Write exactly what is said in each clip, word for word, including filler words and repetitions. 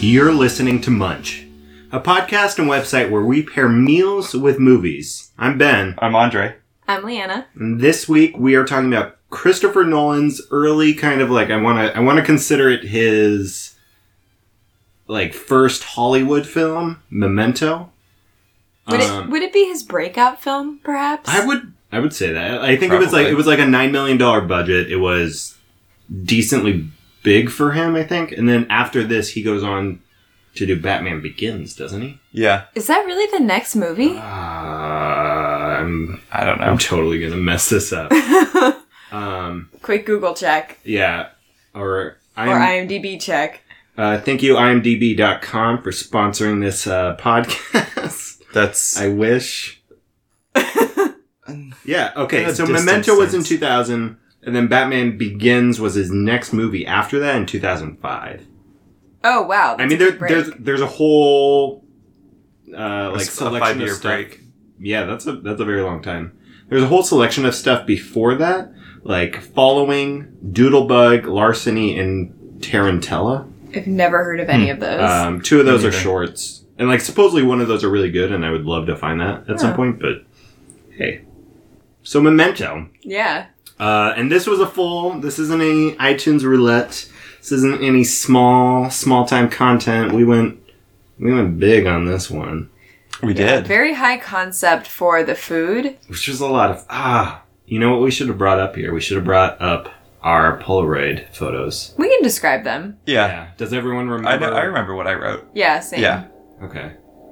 You're listening to Munch, a podcast and website where we pair meals with movies. I'm Ben. I'm Andre. I'm Leanna. And this week we are talking about Christopher Nolan's early kind of like, I want to I want to consider it his like first Hollywood film, Memento. Would um, it would it be his breakout film, perhaps? I would I would say that. I think Probably. it was like it was like a nine million dollars budget. It was decently big for him, I think. And then after this, he goes on to do Batman Begins, doesn't he? Yeah. Is that really the next movie? Uh, I'm, I don't know. I'm totally going to mess this up. um, Quick Google check. yeah. Or, I'm, Or IMDb check. uh, thank you, I M D B dot com, for sponsoring this uh, podcast. That's... I wish. Yeah, okay. In a So distant Memento was in sense. two thousand, and then Batman Begins was his next movie after that in two thousand five. Oh, wow. I that's mean, a there, big break. there's there's a whole uh, like a selection five-year of stuff. break. Yeah, that's a that's a very long time. There's a whole selection of stuff before that, like Following, Doodlebug, Larceny, and Tarantella. I've never heard of any of those. Um, two of those Me are neither. shorts, and like supposedly one of those are really good, and I would love to find that at some Yeah. point. But hey, so Memento. yeah. Uh, and this was a full, this isn't any iTunes roulette. This isn't any small, small time content. We went, we went big on this one, We Yeah, did. Very high concept for the food. which was a lot of, ah, you know what we should have brought up here? We should have brought up our Polaroid photos. We can describe them. Yeah. Does everyone I, remember? know, I remember what I wrote. Yeah, same. Yeah. Okay.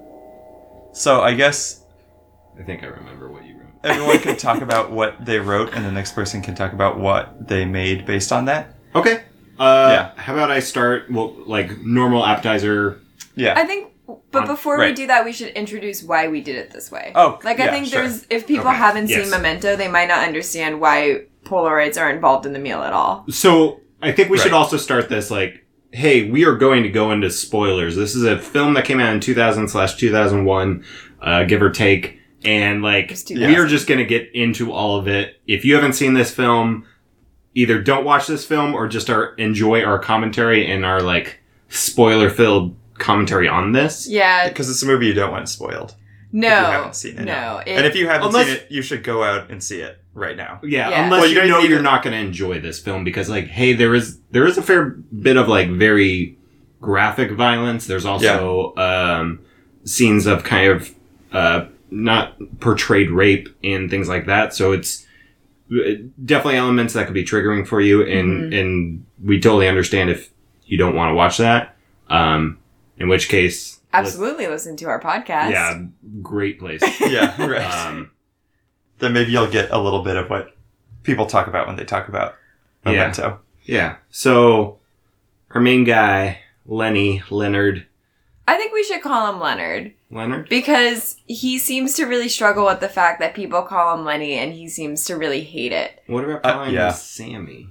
So I guess I think I remember what you wrote. everyone can talk about what they wrote, and the next person can talk about what they made based on that. Okay. Uh, Yeah. How about I start, well, like normal appetizer. Yeah. I think, but On- before we right. do that, we should introduce why we did it this way. Oh, Like, I yeah, think sure. there's, if people Okay, haven't yes. seen Memento, they might not understand why Polaroids are involved in the meal at all. So I think we should Right. also start this like, hey, we are going to go into spoilers. This is a film that came out in two thousand slash two thousand one, uh, give or take. And like, Just do we that. are just going to get into all of it. If you haven't seen this film, either don't watch this film or just our, enjoy our commentary and our like spoiler filled commentary on this. Yeah. Because it's a movie you don't want spoiled. No. If you haven't seen it. No. It, And if you haven't Unless- seen it, you should go out and see it right now. Yeah, Yeah. unless Well, you you know need you're to- not going to enjoy this film because, like, hey, there is there is a fair bit of like very graphic violence. There's also um, scenes of kind of uh, not portrayed rape and things like that. So it's definitely elements that could be triggering for you, and Mhm. and we totally understand if you don't want to watch that. Um, in which case, absolutely listen to our podcast. yeah, great place. Yeah, right. Um, Then maybe you'll get a little bit of what people talk about when they talk about Yeah. Memento. Yeah. So our main guy, Lenny Leonard. I think we should call him Leonard Leonard? because he seems to really struggle with the fact that people call him Lenny and he seems to really hate it. What about Uh, calling yeah. him Sammy?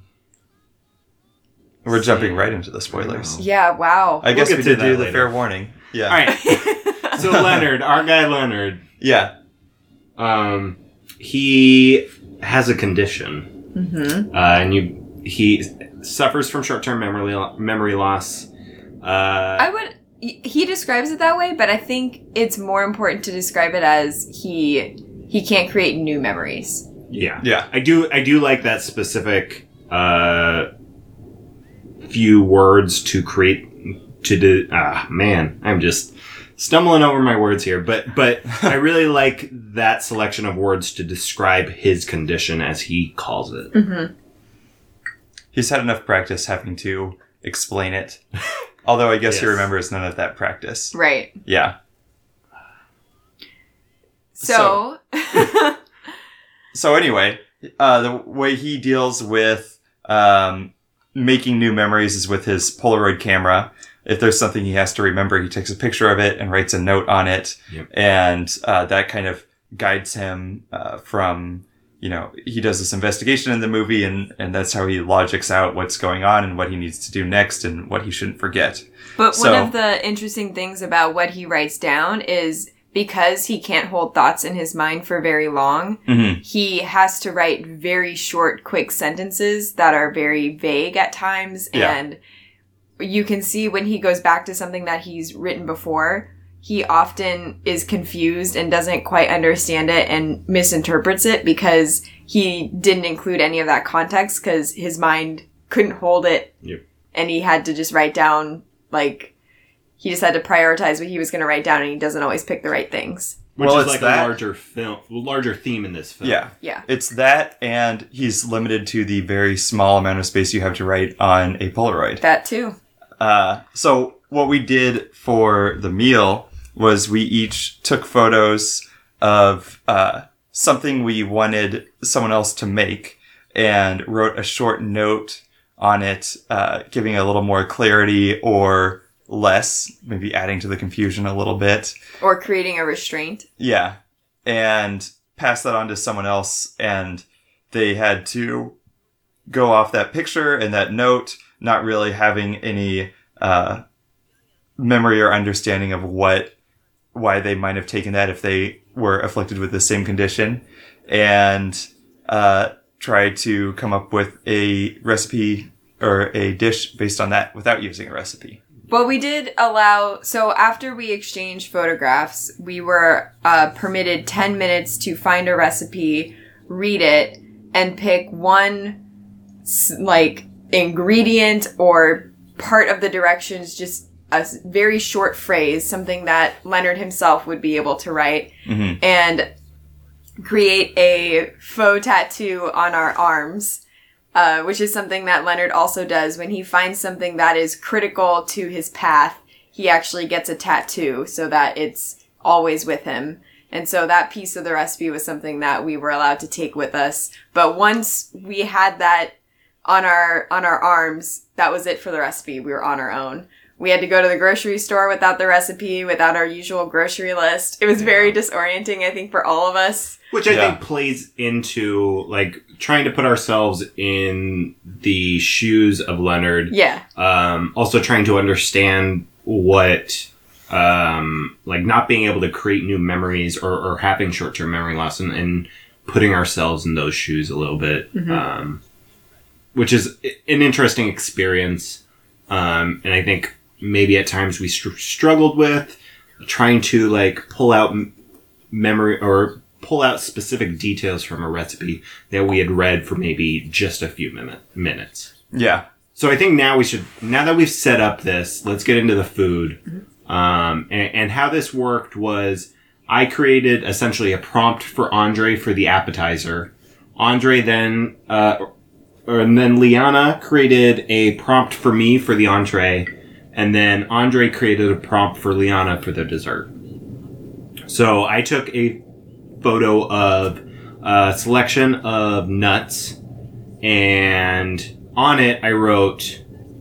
We're jumping right into the spoilers. Wow. Yeah, wow. I guess get we to did that do the later. fair warning. Yeah. All right. So Leonard, our guy Leonard, Yeah. um, he has a condition, Mm-hmm. uh, and you he suffers from short-term memory lo- memory loss. Uh, I would. He describes it that way, but I think it's more important to describe it as he he can't create new memories. yeah, Yeah. I do. I do like that specific uh, few words to create to do. Ah, man, I'm just stumbling over my words here, but but I really like that selection of words to describe his condition as he calls it. Mm-hmm. He's had enough practice having to explain it. Although I guess he Yes. remembers none of that practice. Right. Yeah. So. So anyway, uh, the way he deals with um, making new memories is with his Polaroid camera. If there's something he has to remember, he takes a picture of it and writes a note on it. Yep. And uh, that kind of guides him uh, from, you know, he does this investigation in the movie, and, and that's how he logics out what's going on and what he needs to do next and what he shouldn't forget. But So- one of the interesting things about what he writes down is because he can't hold thoughts in his mind for very long, Mm-hmm. he has to write very short, quick sentences that are very vague at times. Yeah. And you can see when he goes back to something that he's written before, he often is confused and doesn't quite understand it and misinterprets it because he didn't include any of that context because his mind couldn't hold it. Yep. And he had to just write down, like, he just had to prioritize what he was going to write down, and he doesn't always pick the right things. Which Well, is it's like that- a larger film, larger theme in this film. Yeah. Yeah. It's that, and he's limited to the very small amount of space you have to write on a Polaroid. That too. Uh, so what we did for the meal was we each took photos of uh, something we wanted someone else to make and wrote a short note on it, uh, giving a little more clarity or less, maybe adding to the confusion a little bit. Or creating a restraint. Yeah. And pass that on to someone else, and they had to go off that picture and that note, not really having any uh, memory or understanding of what, why they might have taken that if they were afflicted with the same condition, and uh, try to come up with a recipe or a dish based on that without using a recipe. Well, we did allow, so after we exchanged photographs, we were uh, permitted ten minutes to find a recipe, read it, and pick one, s- like, ingredient or part of the directions, just a s- very short phrase, something that Leonard himself would be able to write, Mm-hmm. and create a faux tattoo on our arms. Uh, which is something that Leonard also does. When he finds something that is critical to his path, he actually gets a tattoo so that it's always with him. And so that piece of the recipe was something that we were allowed to take with us. But once we had that on our on our arms, that was it for the recipe. We were on our own. We had to go to the grocery store without the recipe, without our usual grocery list. It was very disorienting, I think, for all of us. Which I Yeah. think plays into, like, trying to put ourselves in the shoes of Leonard. Yeah. Um, also trying to understand what, um, like, not being able to create new memories or, or having short-term memory loss and, and putting ourselves in those shoes a little bit. Mhm. Um, which is an interesting experience. Um, and I think maybe at times we str- struggled with trying to, like, pull out m- memory or pull out specific details from a recipe that we had read for maybe just a few minute, minutes. Yeah. So I think now we should, now that we've set up this, let's get into the food. Um, and, and how this worked was I created essentially a prompt for Andre for the appetizer. Andre then, uh, or, and then Liana created a prompt for me for the entree. And then Andre created a prompt for Liana for the dessert. So I took a photo of a selection of nuts, and on it I wrote,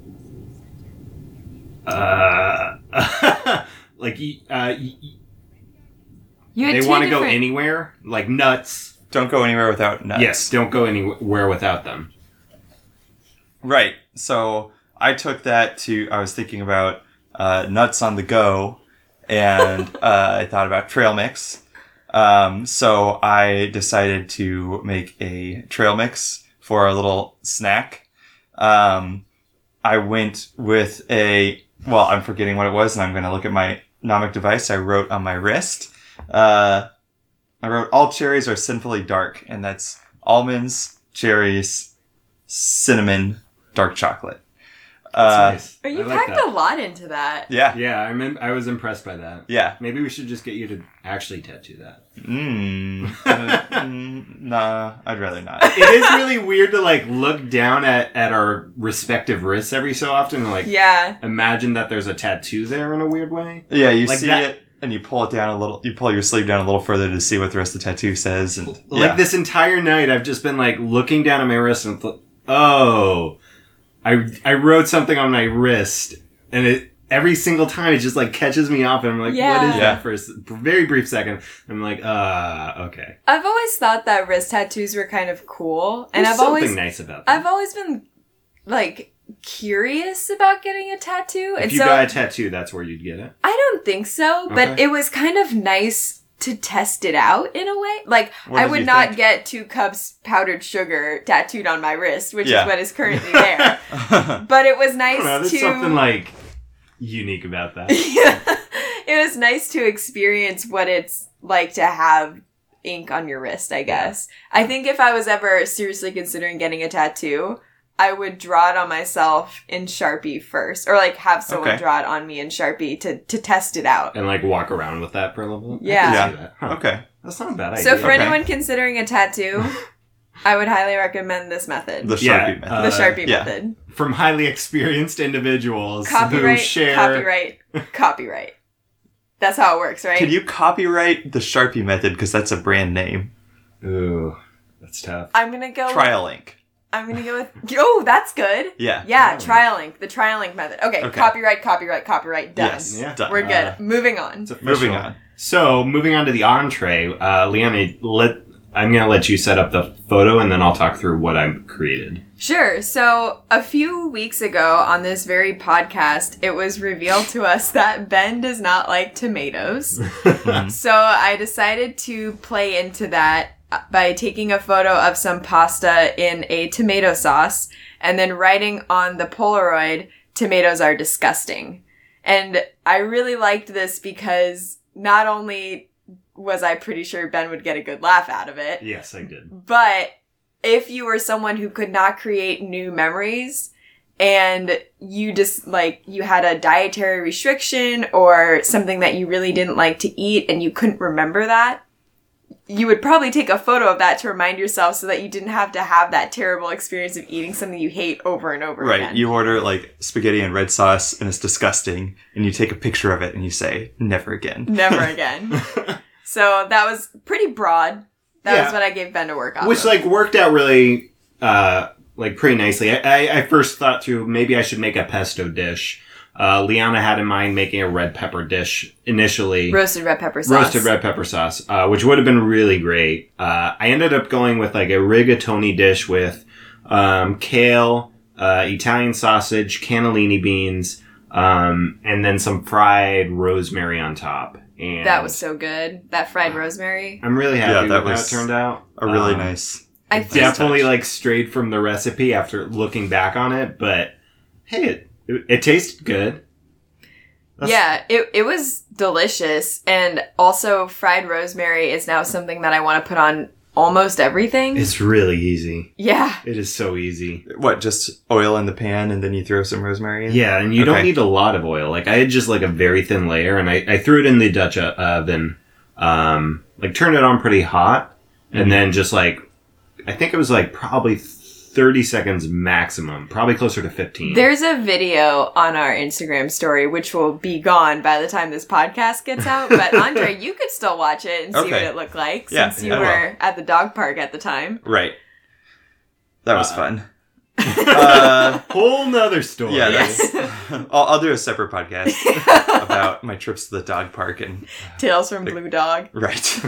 uh, like, uh, You had they two want to go different- anywhere, like nuts. Don't go anywhere without nuts. Yes, don't go anywhere without them. Right. So I took that to, I was thinking about uh, nuts on the go, and uh, I thought about trail mix. Um, so I decided to make a trail mix for a little snack. Um, I went with a, well, I'm forgetting what it was, and I'm going to look at my Nomic device I wrote on my wrist. Uh, I wrote, all cherries are sinfully dark, and that's almonds, cherries, cinnamon, dark chocolate. Uh, That's Oh, nice. you I like packed that. a lot into that. yeah, Yeah, I'm in, I was impressed by that. yeah. Maybe we should just get you to actually tattoo that. Mm. Uh, mm, nah, I'd rather not. It is really weird to, like, look down at, at our respective wrists every so often and, like, Yeah. imagine that there's a tattoo there in a weird way. Yeah, you Like see that- it, and you pull it down a little. You pull your sleeve down a little further to see what the rest of the tattoo says. And Like, yeah. this entire night, I've just been, like, looking down at my wrist and th- oh, I I wrote something on my wrist, and it every single time it just, like, catches me off, and I'm like, Yeah. what is Yeah. that for a s- very brief second? I'm like, uh, okay. I've always thought that wrist tattoos were kind of cool, and There's I've something always nice about them. I've always been like curious about getting a tattoo, If and you so got a tattoo, that's where you'd get it. I don't think so, but Okay. it was kind of nice to test it out in a way. Like, What I did would you not think? get two cups powdered sugar tattooed on my wrist, which Yeah. is what is currently there. But it was I nice don't know, there's to... something like unique about that. Yeah. It was nice to experience what it's like to have ink on your wrist, I guess. I think if I was ever seriously considering getting a tattoo, I would draw it on myself in Sharpie first. Or, like, have someone Okay. draw it on me in Sharpie to, to test it out. And like walk around with that for a little bit. I Yeah. can see that. Huh. Okay. That's not a bad idea. So for Okay. anyone considering a tattoo, I would highly recommend this method. The Yeah, Sharpie method. uh, the Sharpie yeah. method. From highly experienced individuals who Copyright, share. copyright, copyright. That's how it works, right? Could you copyright the Sharpie method? Because that's a brand name. Ooh, that's tough. I'm gonna go. Trial ink. I'm gonna go with. Oh, that's good. Yeah. Yeah, Trial trial ink. The trial ink method. Okay, Okay. copyright, copyright, copyright. Done. Yes. Yeah. Done. We're good. Uh, Moving on. It's official. Moving on. So moving on to the entree, uh, Leanna, let I'm gonna let you set up the photo, and then I'll talk through what I've created. Sure. So a few weeks ago on this very podcast, it was revealed to us that Ben does not like tomatoes. So I decided to play into that by taking a photo of some pasta in a tomato sauce and then writing on the Polaroid, "Tomatoes are disgusting." And I really liked this because not only was I pretty sure Ben would get a good laugh out of it, Yes, I did. but if you were someone who could not create new memories and you just like you had a dietary restriction or something that you really didn't like to eat and you couldn't remember that, you would probably take a photo of that to remind yourself so that you didn't have to have that terrible experience of eating something you hate over and over Right. again. You order like spaghetti and red sauce and it's disgusting and you take a picture of it and you say, never again. Never again. So that was pretty broad. That Yeah. was what I gave Ben to work on. Which like worked out really, uh, like pretty nicely. I, I, I first thought through maybe I should make a pesto dish. Uh, Liana had in mind making a red pepper dish initially. roasted red pepper sauce. Roasted red pepper sauce, uh, which would have been really great. Uh, I ended up going with like a rigatoni dish with um, kale, uh, Italian sausage, cannellini beans, um, and then some fried rosemary on top. And That was so good. That fried rosemary. I'm really happy Yeah, with that how was it turned out. A really Um, nice. I nice think Definitely touch. like strayed from the recipe after looking back on it, but hey, it, it, it tasted good. That's- Yeah, it it was delicious, and also fried rosemary is now something that I want to put on almost everything. It's really easy. yeah, It is so easy. What, just oil in the pan and then you throw some rosemary in? Yeah, and you don't Okay. need a lot of oil. Like I had just like a very thin layer, and I, I threw it in the Dutch o- oven, um, like turned it on pretty hot, and Mhm. then just like I think it was like probably thirty seconds maximum, probably closer to fifteen. there's a video on our Instagram story which will be gone by the time this podcast gets out. But Andre, you could still watch it and see Okay. what it looked like Yeah, since you I will. were at the dog park at the time. Right. That was Uh, fun. uh, Whole nother story. yeah, Yes. that's, I'll, I'll do a separate podcast about my trips to the dog park and Tales from Blue Dog. right.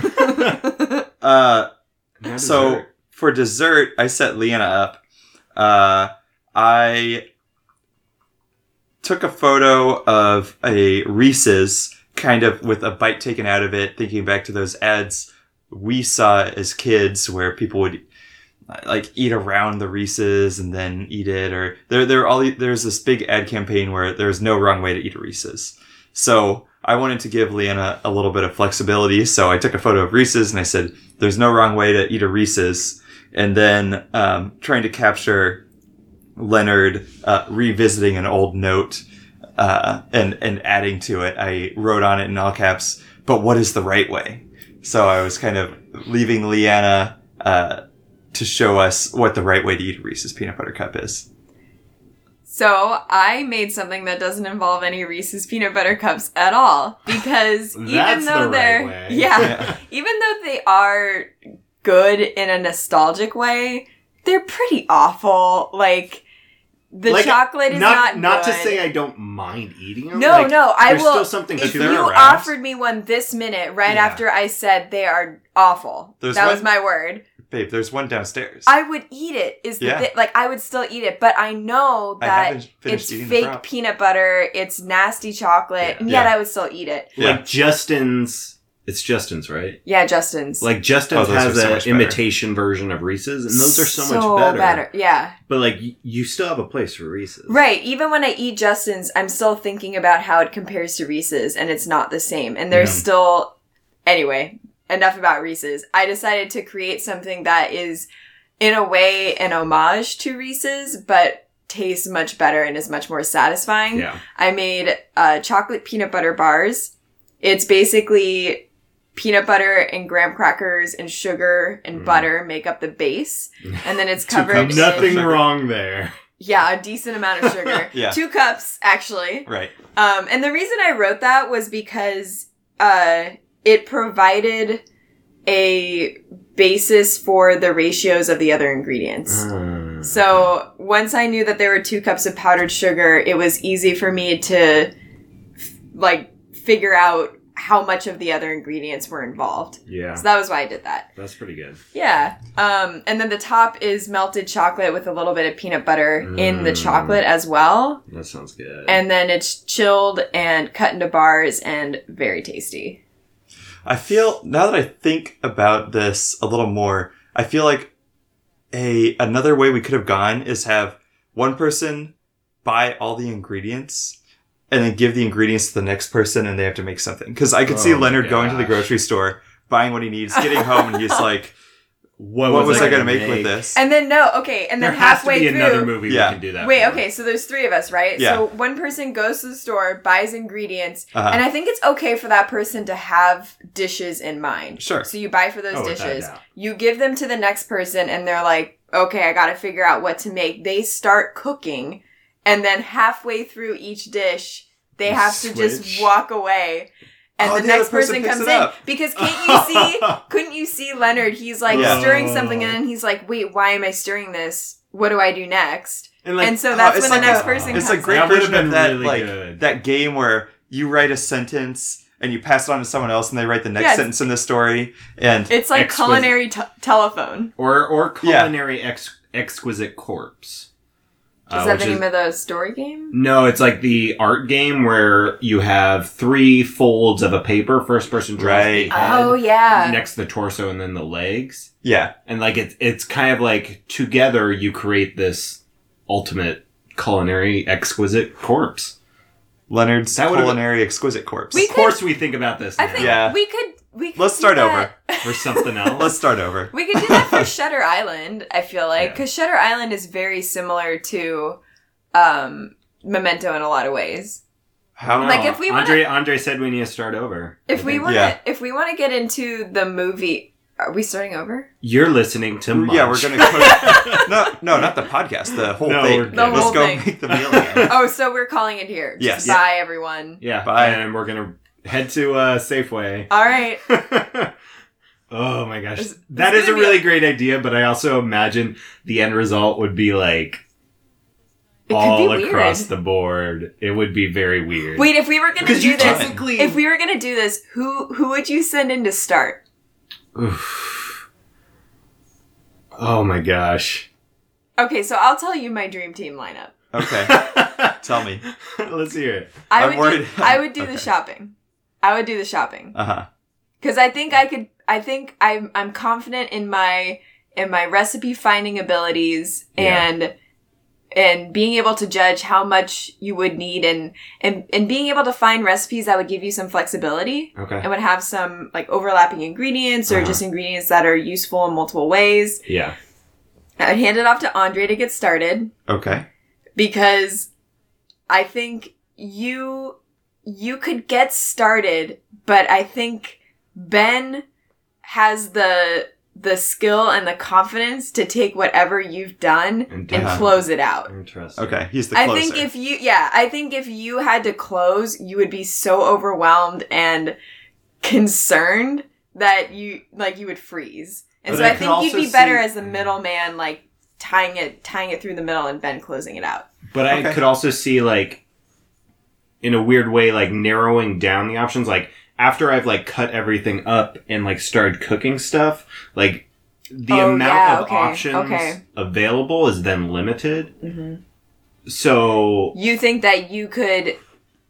uh, Now so dessert. for dessert, I set Leanna up. Uh, I took a photo of a Reese's, kind of with a bite taken out of it, thinking back to those ads we saw as kids where people would like eat around the Reese's and then eat it, or there there all there's this big ad campaign where there's no wrong way to eat a Reese's. So I wanted to give Leanna a little bit of flexibility, so I took a photo of Reese's and I said, "There's no wrong way to eat a Reese's," and then um, trying to capture Leonard uh, revisiting an old note uh, and and adding to it. I wrote on it in all caps, "But what is the right way?" So I was kind of leaving Leanna uh, to show us what the right way to eat a Reese's peanut butter cup is. So I made something that doesn't involve any Reese's peanut butter cups at all because even That's though the right they're way. yeah, Yeah. even though they are good in a nostalgic way, they're pretty awful. Like the Like, chocolate is not not not to good. say I don't mind eating them. No, Like, no, I there's will. still something If to they're you them. around. offered me one this minute, right Yeah. after I said they are awful, There's that one- was my word. Babe, there's one downstairs. I would eat it. Is the Yeah. thi- like I would still eat it, but I know I that haven't finished it's eating the fake prop. peanut butter, it's nasty chocolate, Yeah. and yet Yeah. I would still eat it. Yeah. Like Justin's It's Justin's, right? Yeah, Justin's. Like Justin's Oh, those are has so an much better. imitation version of Reese's, and those are so, much better. Yeah. But like, y- you still have a place for Reese's, Right. Even when I eat Justin's, I'm still thinking about how it compares to Reese's, and it's not the same. And there's Mhm. still, anyway, enough about Reese's. I decided to create something that is, in a way, an homage to Reese's, but tastes much better and is much more satisfying. Yeah. I made uh, chocolate peanut butter bars. It's basically peanut butter and graham crackers and sugar and Mm. butter make up the base, and then it's Two covered cups. in Nothing Sugar. wrong there. yeah, a decent amount of sugar. Yeah. Two cups, actually. Right. Um, and the reason I wrote that was because uh, it provided a basis for the ratios of the other ingredients. Mm. So once I knew that there were two cups of powdered sugar, it was easy for me to f- like figure out how much of the other ingredients were involved. Yeah, So that was why I did that. that's pretty good. Yeah. Um, and then the top is melted chocolate with a little bit of peanut butter in the Mm. chocolate as well. That sounds good. And then it's chilled and cut into bars and very tasty. I feel, now that I think about this a little more, I feel like a another way we could have gone is have one person buy all the ingredients and then give the ingredients to the next person and they have to make something. Because I could see Oh my Leonard going to the gosh. grocery store, buying what he needs, getting home, and he's like, what, what was I gonna going to make with this? And then no, okay, and then There has to halfway be through another movie Yeah. we can do that. Wait, for. okay, so there's three of us, right? Yeah. So one person goes to the store, buys ingredients, Uh-huh. and I think it's okay for that person to have dishes in mind. Sure. So you buy for those Oh, without dishes. doubt. You give them to the next person, and they're like, okay, I gotta figure out what to make. They start cooking, and then halfway through each dish, they You have to just switch. walk away. And Oh, the the next other person person picks comes it in. up. Because can't you see, couldn't you see Leonard? He's like Yeah. stirring something, and then he's like, wait, why am I stirring this? What do I do next? And, like, And so Oh, that's it's when like the next a- person It's comes a great in. That would've version of been that, really like, good. that game where you write a sentence and you pass it on to someone else and they write the next Yes. sentence in the story. And It's like Exquisite. culinary t- telephone. or or Yeah. culinary ex- exquisite corpse. Is Uh, that which the name of the story game? No, it's like the art game where you have three folds of a paper. First person draws Right. the head, Oh yeah. next to the torso, and then the legs. yeah. And like it's it's kind of like together you create this ultimate culinary exquisite corpse. Leonard's That would've been- culinary exquisite corpse. We Of course, we think about this. Now I think Yeah. we could we could Let's do start that- for something else. Let's start over. We could do that for Shutter Island, I feel like, Yeah. because Shutter Island is very similar to um, Memento in a lot of ways. How? Like, if we wanna- Andre Andre said we need to start over. If I we think. want to, Yeah. if we want to get into the movie, are we starting over? You're listening to Munch. yeah, we're gonna cook. no, no, not the podcast. The whole No, thing. we're good. The Let's whole go thing. make the meal again. Oh, so we're calling it here. Yes. Just bye, everyone. Yeah, Bye. and we're gonna head to uh, Safeway. All right. Oh my gosh, It's- that it's is a gonna be really a- great idea. But I also imagine the end result would be like It could all be weird. across the board. It would be very weird. Wait, if we were gonna because do you this, technically, if we were gonna do this, who who would you send in to start? Oof. Oh my gosh. Okay, so I'll tell you my dream team lineup. Okay, tell me. Let's hear it. I I'm would worried. do, I would do Okay. the shopping. I would do the shopping Uh huh. because I think I could. I think I'm I'm confident in my in my recipe finding abilities Yeah. and and being able to judge how much you would need and and and being able to find recipes that would give you some flexibility Okay. and would have some like overlapping ingredients or Uh-huh. just ingredients that are useful in multiple ways. Yeah. I'd hand it off to Andre to get started. Okay. Because I think you you could get started, but I think Ben has the the skill and the confidence to take whatever you've done And and, do it. close it out. Interesting. Okay. He's the I closer. think if you yeah, I think if you had to close, you would be so overwhelmed and concerned that you like you would freeze. And But so I I, could think you'd also be better see- as the middleman, like tying it tying it through the middle and Ben closing it out. But I Okay. could also see like, in a weird way, like narrowing down the options. Like after I've like cut everything up and like started cooking stuff, like the Oh, amount yeah, of okay, options okay. available is then limited. So You think that you could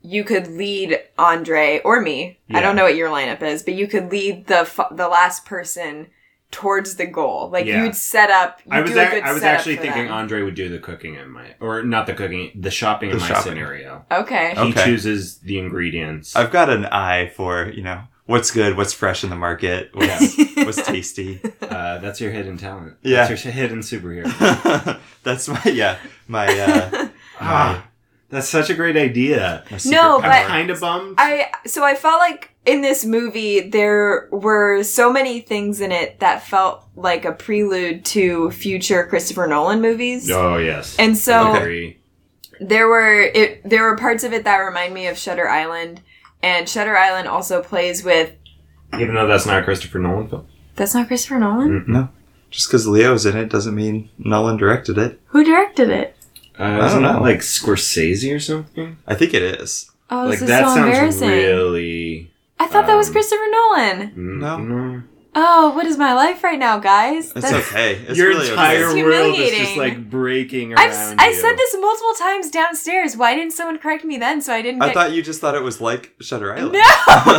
you could lead Andre or me. Yeah. I don't know what your lineup is, but you could lead the f- the last person towards the goal. Like Yeah. you'd set up. You'd I was do a ac- good I was setup actually for thinking them. Andre would do the cooking in my, or not the cooking, the shopping The in my shopping. scenario. Okay. Oh. He Okay. chooses the ingredients. I've got an eye for, you know, what's good, what's fresh in the market, what's, what's tasty. Uh, that's your hidden talent. Yeah. That's your hidden superhero. That's my, yeah, my, uh, Ah, that's such a great idea. my No, superpower. but- I'm kind of bummed. I so I felt like in this movie there were so many things in it that felt like a prelude to future Christopher Nolan movies. oh yes. And so I agree. there were it there were parts of it that remind me of Shutter Island, and Shutter Island also plays with Even though that's not a Christopher Nolan film. that's not Christopher Nolan? Mm. No. Just because Leo's in it doesn't mean Nolan directed it. Who directed it? Uh, I isn't don't that know. like Scorsese or something? I think it is. Oh, Like this is that so sounds embarrassing. really. I thought that was um, Christopher Nolan. mm, No. no. Oh, what is my life right now, guys? It's okay. It's Your really entire okay. It's world is just humiliating. like breaking around I've, I you. said this multiple times downstairs. Why didn't someone correct me then so I didn't I get... thought you just thought it was like Shutter Island. No!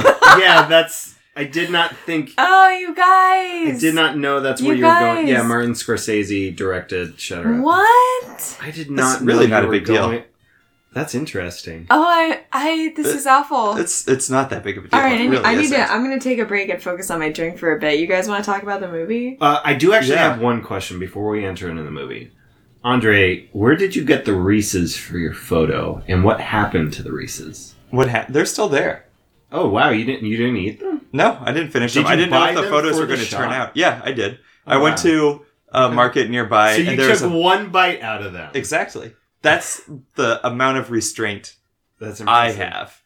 Yeah, that's. I did not think. Oh, you guys! I did not know that's where You you were going. guys. Yeah, Martin Scorsese directed Shutter Island. What? I did not. really know not you a were big deal. going- That's interesting. Oh, I, I, this is awful. It's it's not that big of a deal. All right, It I, really I need isn't. to. I'm gonna take a break and focus on my drink for a bit. You guys want to talk about the movie? Uh, I do actually Yeah. have one question before we enter into the movie. Andre, where did you get the Reese's for your photo, and what happened to the Reese's? What ha- They're still there. Oh wow, you didn't you didn't eat them? No, I didn't finish Did them. I you didn't know buy if the them photos for were the going to turn shop? out. Yeah, I did. Oh, I went wow. to a market nearby, So you and there was took a- one bite out of them. exactly. That's the amount of restraint That's I impressive. have.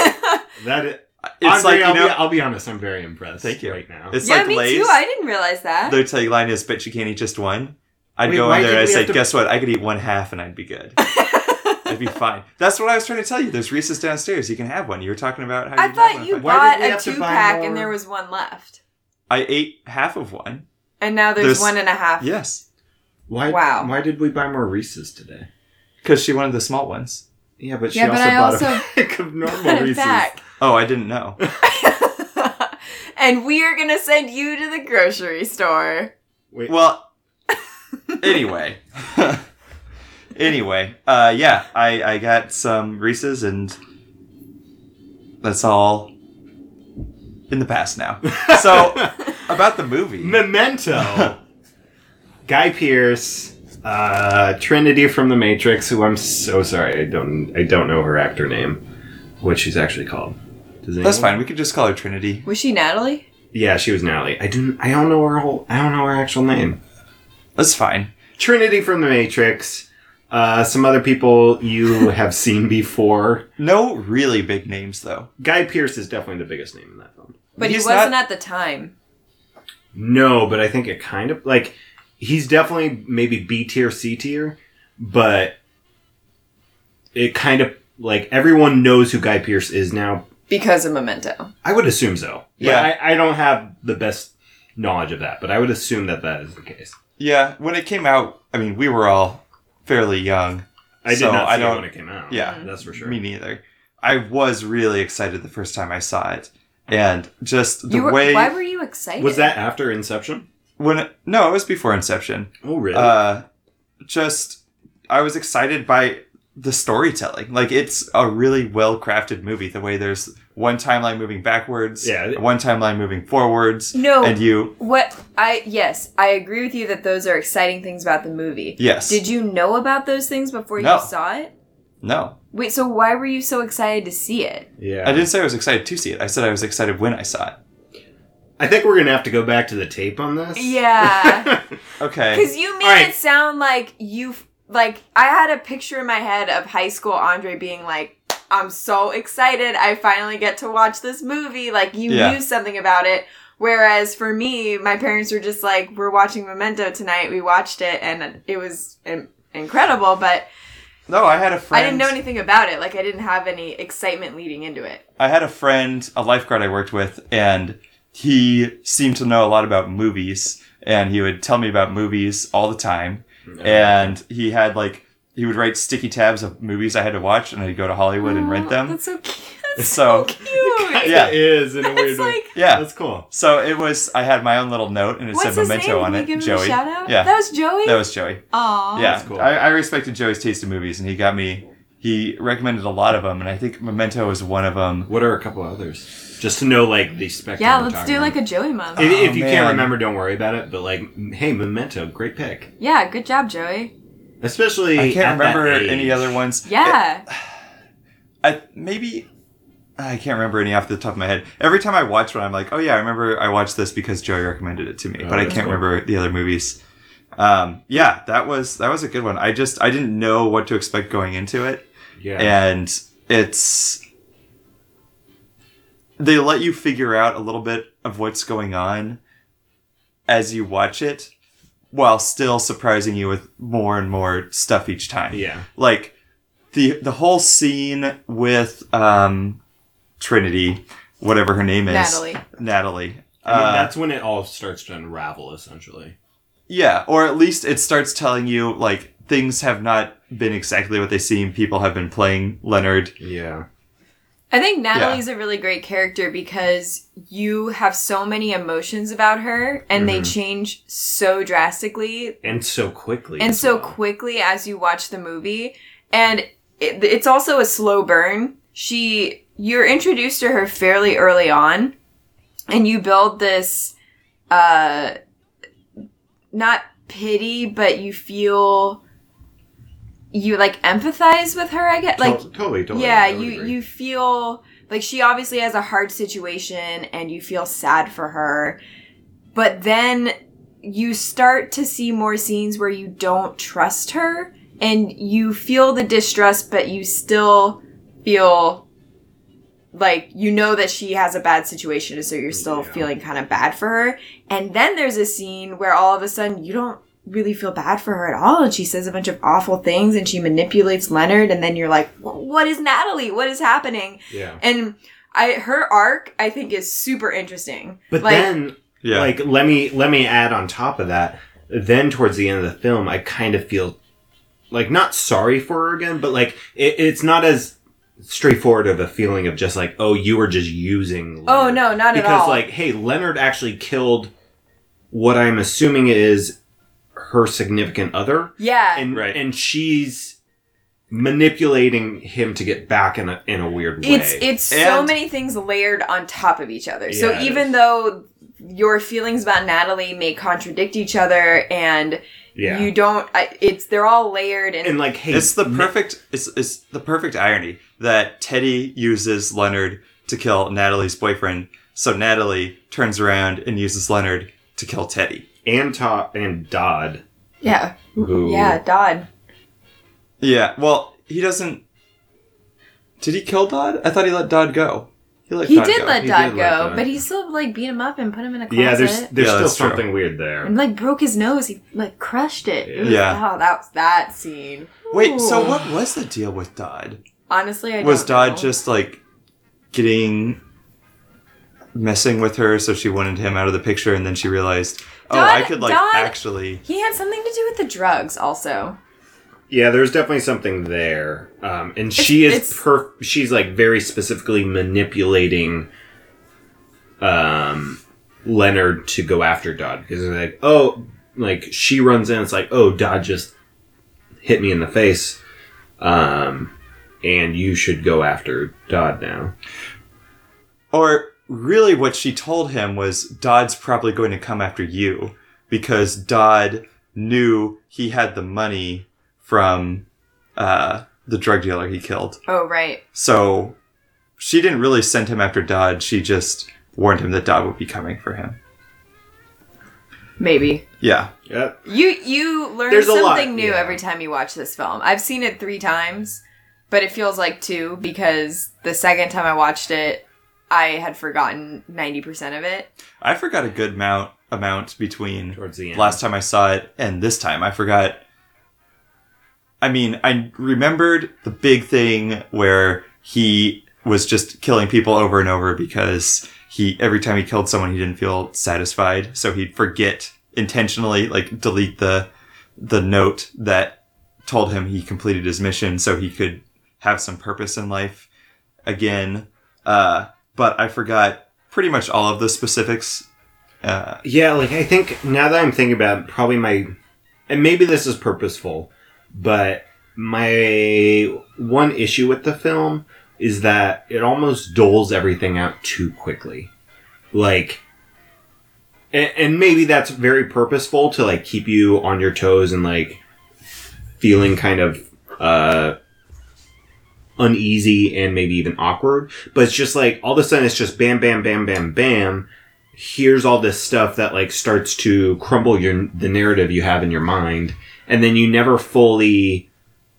That is, It's Andre, like you I'll, know, be, I'll be honest, I'm very impressed. Thank you. Right now. it's yeah, like me Lay's. too. I didn't realize that. Their tagline is "Bet you can't eat just one." I'd Wait, go why in there did and I'd we say, have to- "Guess what? I could eat one half and I'd be good. I'd be fine." That's what I was trying to tell you. There's Reese's downstairs. You can have one. You were talking about how I you thought you Why bought did we a have to two buy pack more? and there was one left, I ate half of one. and now there's, There's- one and a half. Yes, Why? Wow. Why did we buy more Reese's today? because she wanted the small ones. Yeah, but she Yeah, but also I bought also a pack of normal Put it Reese's. back. Oh, I didn't know. And we are gonna send you to the grocery store. Wait, Well, anyway. anyway, uh, yeah, I, I got some Reese's and that's all in the past now. So, about the movie. Memento. Guy Pearce, uh, Trinity from The Matrix, who I'm so sorry I don't I don't know her actor name, what she's actually called. Does That's anyone- fine. We could just call her Trinity. Was she Natalie? Yeah, she was Natalie. I didn't. I don't know her whole. I don't know her actual name. That's fine. Trinity from The Matrix. Uh, some other people you have seen before. No really big names, though. Guy Pearce is definitely the biggest name in that film. But He's he wasn't not- at the time. No, but I think it kind of like he's definitely maybe B tier, C tier, but it kind of like everyone knows who Guy Pearce is now. Because of Memento. I would assume so. Yeah. Yeah, I, I don't have the best knowledge of that, but I would assume that that is the case. Yeah, when it came out, I mean, we were all fairly young. I did So, not see I it don't- when it came out. Yeah. that's for sure. Me neither. I was really excited the first time I saw it. And just the You were, way... why were you excited? Was that after Inception? when it, No, it was before Inception. Oh, really? Uh, just... I was excited by the storytelling. Like, it's a really well-crafted movie. The way there's one timeline moving backwards, Yeah. one timeline moving forwards, No. and you... What I yes, I agree with you that those are exciting things about the movie. Yes. Did you know about those things before No. you saw it? No. Wait, so why were you so excited to see it? yeah. I didn't say I was excited to see it. I said I was excited when I saw it. I think we're gonna have to go back to the tape on this. Yeah. Okay. Because you made All right. it sound like you, like, I had a picture in my head of high school Andre being like, I'm so excited, I finally get to watch this movie. Like, you Yeah. knew something about it. Whereas for me, my parents were just like, we're watching Memento tonight. We watched it, and it was in- incredible, but No, I had a friend... I didn't know anything about it. Like, I didn't have any excitement leading into it. I had a friend, a lifeguard I worked with, and he seemed to know a lot about movies, and he would tell me about movies all the time. And he had like he would write sticky tabs of movies I had to watch, and I'd go to Hollywood and rent them. That's so cute. That's So- so, cute. Yeah. It is in a weird It's way. like, Yeah. That's cool. So it was. I had my own little note, and it what's said his Memento name? on Can it. you give him Joey. a shout out? Yeah. That was Joey? That was Joey. Aw. Yeah, That's cool. I, I respected Joey's taste in movies, and he got me. He recommended a lot of them, and I think Memento was one of them. What are a couple others? Just to know, like, the spectrum. Yeah, we're let's talking do like about. a Joey month. If, if Oh, you man. can't remember, don't worry about it. But like, hey, Memento, great pick. Yeah, good job, Joey. Especially, I can't at that remember age. any other ones. Yeah. I maybe I can't remember any off the top of my head. Every time I watch one, I'm like, oh yeah, I remember I watched this because Joey recommended it to me, Oh, but I that's can't cool. remember the other movies. Um, yeah, that was that was a good one. I just I didn't know what to expect going into it, Yeah. and it's they let you figure out a little bit of what's going on as you watch it, while still surprising you with more and more stuff each time. yeah. Like the the whole scene with um Trinity, whatever her name is, Natalie. Natalie. I mean, Uh, that's when it all starts to unravel, essentially. yeah, or at least it starts telling you like things have not been exactly what they seem. People have been playing Leonard. Yeah. I think Natalie's a really great character because you have so many emotions about her and they change so drastically And so quickly. and as so well. quickly as you watch the movie. And it, it's also a slow burn. She, you're introduced to her fairly early on and you build this, uh, not pity, but you feel, you like empathize with her, I guess. Like, To- totally, totally. yeah, I would you agree. you feel like she obviously has a hard situation and you feel sad for her. But then you start to see more scenes where you don't trust her and you feel the distrust, but you still feel like you know that she has a bad situation, so you're still Yeah. feeling kind of bad for her. And then there's a scene where all of a sudden you don't really feel bad for her at all, and she says a bunch of awful things and she manipulates Leonard, and then you're like, what is Natalie? What is happening? Yeah. And I her arc I think is super interesting. But Like, then, Yeah. like, let me let me add on top of that. Then towards the end of the film, I kind of feel like not sorry for her again, but like it, it's not as straightforward of a feeling of just like, oh, you were just using Leonard. Oh, no, not at because all. like, hey, Leonard actually killed what I'm assuming is her significant other, yeah. and Right. and she's manipulating him to get back in a in a weird way. It's it's so And- many things layered on top of each other. So Yeah, it even is. though your feelings about Natalie may contradict each other and yeah, you don't I, it's they're all layered and, and like, hey, It's the Ne- perfect. It's, it's the perfect irony that Teddy uses Leonard to kill Natalie's boyfriend, so Natalie turns around and uses Leonard to kill Teddy. and Ta- and Dodd. yeah. Who, Yeah, Dodd. Yeah. Well, he doesn't. Did he kill Dodd? I thought he let Dodd go. He let He Dodd did go. let He Dodd did let go, Dodd. but he still like beat him up and put him in a closet. Yeah, there's there's Yeah, still that's true. something weird there. and like broke his nose. He like crushed it. It was- Yeah. Oh, that was that scene. Wait. So Ooh. what was the deal with Dodd? Honestly, I Was don't Dodd know. just like getting messing with her so she wanted him out of the picture, and then she realized, oh, Dodd- I could like Dodd- actually. He had something to do with the drugs, also. Yeah, there's definitely something there. Um, and she It's- is per she's like very specifically manipulating um Leonard to go after Dodd because they're like, oh, like she runs in, it's like, oh, Dodd just hit me in the face. Um and you should go after Dodd now. Or really, what she told him was Dodd's probably going to come after you because Dodd knew he had the money from uh, the drug dealer he killed. Oh, right. So she didn't really send him after Dodd. She just warned him that Dodd would be coming for him. Maybe. Yeah. Yeah. You you learn There's a lot, something new yeah. every time you watch this film. I've seen it three times, but it feels like two because the second time I watched it, I had forgotten ninety percent of it. I forgot a good amount, amount between Towards the end. last time I saw it and this time. I forgot. I mean, I remembered the big thing where he was just killing people over and over because he every time he killed someone he didn't feel satisfied, so he'd forget intentionally, like delete the the note that told him he completed his mission so he could have some purpose in life again. Uh, but I forgot pretty much all of the specifics. Uh, yeah, like, I think, now that I'm thinking about it, probably my... And maybe this is purposeful, but my one issue with the film is that it almost doles everything out too quickly. Like... And, and maybe that's very purposeful to, like, keep you on your toes and, like, feeling kind of... Uh, uneasy and maybe even awkward, but it's just like all of a sudden it's just bam bam bam bam bam, here's all this stuff that like starts to crumble your the narrative you have in your mind, and then you never fully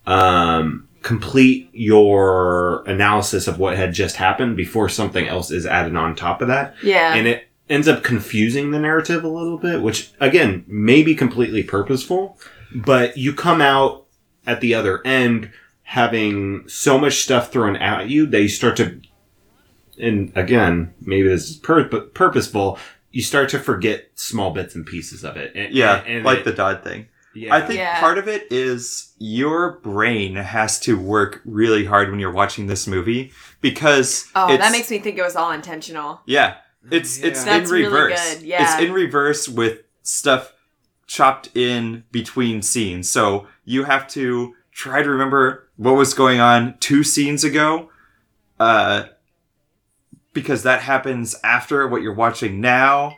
um complete your analysis of what had just happened before something else is added on top of that. Yeah. And it ends up confusing the narrative a little bit, which again may be completely purposeful, but you come out at the other end having so much stuff thrown at you that you start to, and again, maybe this is pur- purposeful, you start to forget small bits and pieces of it. And, yeah, and like it, the Dodd thing. Yeah. I think yeah. part of it is your brain has to work really hard when you're watching this movie because Oh, it's, that makes me think it was all intentional. yeah, it's Yeah. it's That's in really reverse. good, yeah. It's in reverse with stuff chopped in between scenes. So you have to try to remember what was going on two scenes ago, uh, because that happens after what you're watching now.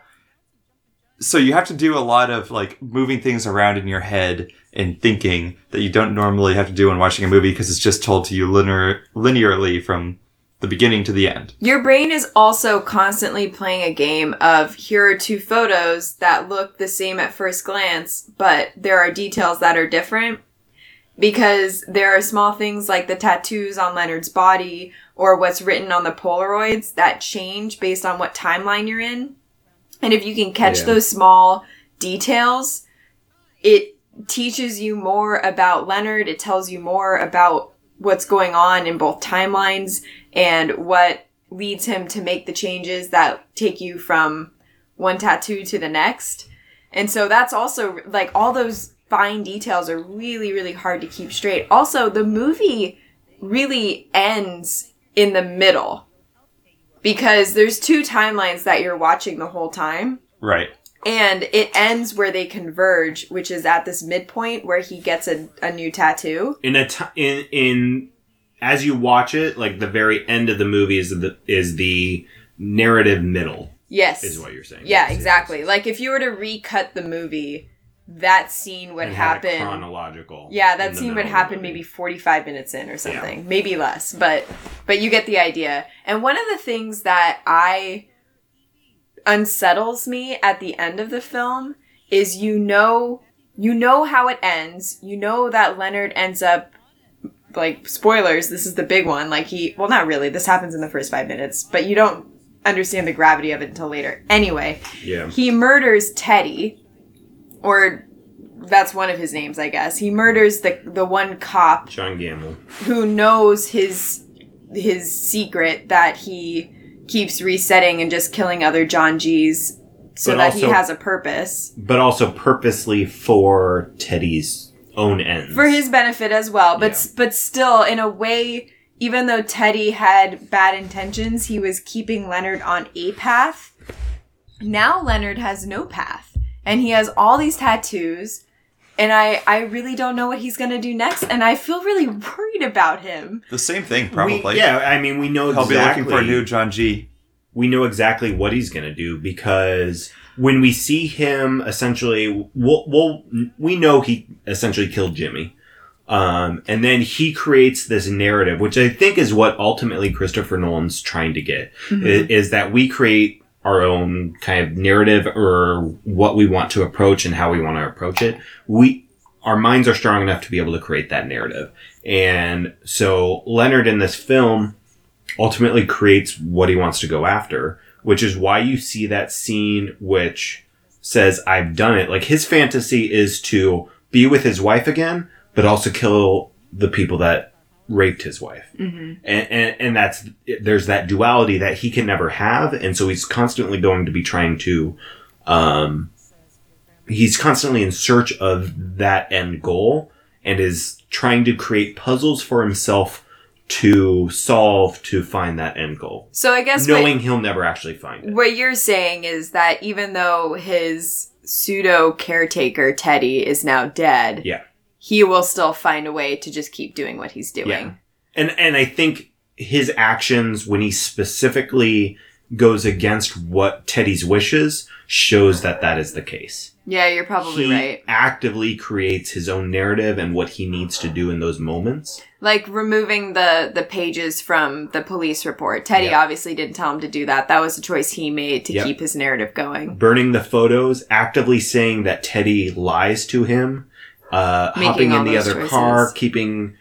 So you have to do a lot of like moving things around in your head and thinking that you don't normally have to do when watching a movie because it's just told to you linear linearly from the beginning to the end. Your brain is also constantly playing a game of here are two photos that look the same at first glance, but there are details that are different. Because there are small things like the tattoos on Leonard's body or what's written on the Polaroids that change based on what timeline you're in. And if you can catch Yeah. those small details, it teaches you more about Leonard. It tells you more about what's going on in both timelines and what leads him to make the changes that take you from one tattoo to the next. And so that's also, like, all those fine details are really, really hard to keep straight. Also, the movie really ends in the middle because there's two timelines that you're watching the whole time. Right. And it ends where they converge, which is at this midpoint where he gets a, a new tattoo. In a t- in in as you watch it, like the very end of the movie is the is the narrative middle. Yes. Is what you're saying. Yeah, Yes, exactly. yes, yes. Like if you were to recut the movie, that scene would And had it happen. chronological. Yeah, in that the scene middle would of the happen movie. maybe forty-five minutes in or something. Maybe less, but but you get the idea. And one of the things that I unsettles me at the end of the film is you know you know how it ends. You know that Leonard ends up, like, spoilers, this is the big one. Like he well not really, this happens in the first five minutes, but you don't understand the gravity of it until later. Anyway, Yeah. he murders Teddy. Or that's one of his names, I guess. He murders the the one cop John Gamble. who knows his his secret that he keeps resetting and just killing other John G's so But that he also- has a purpose. But also purposely for Teddy's own ends. For his benefit as well. But Yeah. but still, in a way, even though Teddy had bad intentions, he was keeping Leonard on a path. Now Leonard has no path. And he has all these tattoos. And I, I really don't know what he's going to do next. And I feel really worried about him. The same thing, We- probably. yeah, I mean, we know He'll exactly. be looking for a new John G. We know exactly what he's going to do because when we see him, essentially, we'll, we'll, we know he essentially killed Jimmy. Um, and then he creates this narrative, which I think is what ultimately Christopher Nolan's trying to get, Mm-hmm. is, is that we create our own kind of narrative or what we want to approach and how we want to approach it. We, our minds are strong enough to be able to create that narrative. And so Leonard in this film ultimately creates what he wants to go after, which is why you see that scene which says, I've done it. Like his fantasy is to be with his wife again, but also kill the people that raped his wife. Mm-hmm. And, and, and that's, there's that duality that he can never have. And so he's constantly going to be trying to, um, he's constantly in search of that end goal. and is trying to create puzzles for himself to solve to find that end goal. So I guess knowing what, he'll never actually find it. What you're saying is that even though his pseudo caretaker Teddy is now dead, yeah, he will still find a way to just keep doing what he's doing. Yeah. And and I think his actions, when he specifically goes against what Teddy's wishes, shows that that is the case. Yeah, you're probably he right. actively creates his own narrative and what he needs to do in those moments. Like removing the, the pages from the police report. Teddy Yep. obviously didn't tell him to do that. That was a choice he made to Yep. keep his narrative going. Burning the photos, actively saying that Teddy lies to him, uh, Making hopping all in the those other choices. car, keeping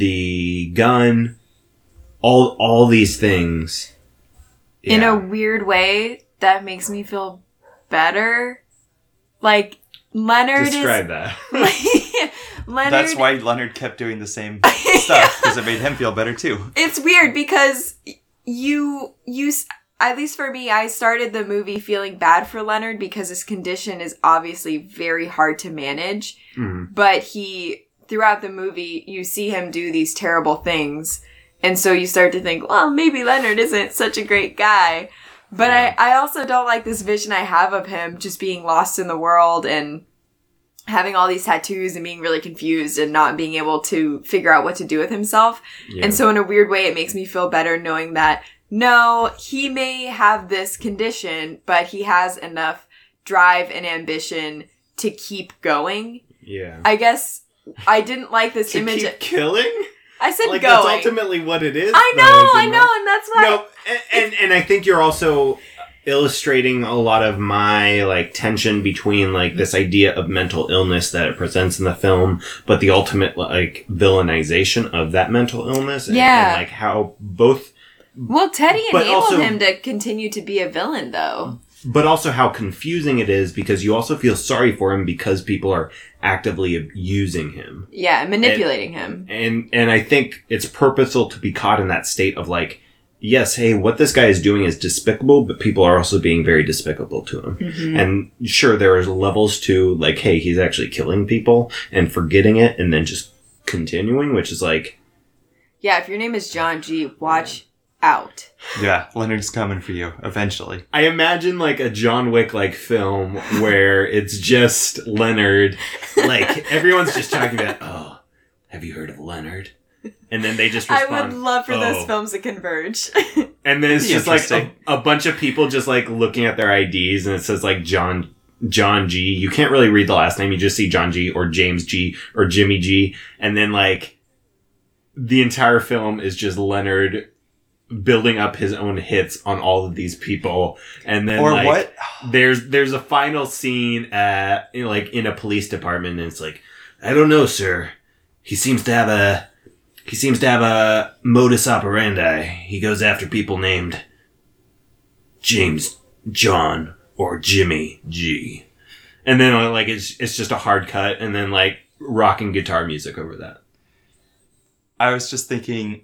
the gun, all all these things. In Yeah. a weird way, that makes me feel better. Like, Leonard Describe is... that. Leonard... That's why Leonard kept doing the same stuff, because it made him feel better too. It's weird because you, you, s- at least for me, I started the movie feeling bad for Leonard because his condition is obviously very hard to manage. Mhm. But he, throughout the movie, you see him do these terrible things. And so you start to think, well, maybe Leonard isn't such a great guy. But Yeah. I, I also don't like this vision I have of him just being lost in the world and having all these tattoos and being really confused and not being able to figure out what to do with himself. Yeah. And so in a weird way, it makes me feel better knowing that, no, he may have this condition, but he has enough drive and ambition to keep going. Yeah. I guess I didn't like this to image. keep killing? I said Like, going. that's ultimately what it is. I though, know, is it I know, not? and that's why. No, and, and and I think you're also illustrating a lot of my like tension between like this idea of mental illness that it presents in the film, but the ultimate like villainization of that mental illness. And, Yeah. and like how both, Well, Teddy But enabled also- him to continue to be a villain, though. but also how confusing it is because you also feel sorry for him because people are actively using him. Yeah, manipulating him. And and I think it's purposeful to be caught in that state of like, yes, hey, what this guy is doing is despicable, but people are also being very despicable to him. Mm-hmm. And sure, there are levels to like, hey, he's actually killing people and forgetting it and then just continuing, which is like, Yeah, if your name is John G, watch out. Yeah, Leonard's coming for you eventually. I imagine like a John Wick like film where it's just Leonard, like everyone's just talking about, oh, have you heard of Leonard? And then they just I respond, would love for those "Oh." films to converge. And then it's Be just like a, interesting. a bunch of people just like looking at their I Ds and it says like John John G. You can't really read the last name. You just see John G or James G or Jimmy G. And then like the entire film is just Leonard building up his own hits on all of these people. And then Or like, what? there's there's a final scene at you know, like in a police department and it's like, I don't know, sir. He seems to have a He seems to have a modus operandi. He goes after people named James, John, or Jimmy G. And then uh, like it's it's just a hard cut and then like rocking guitar music over that. I was just thinking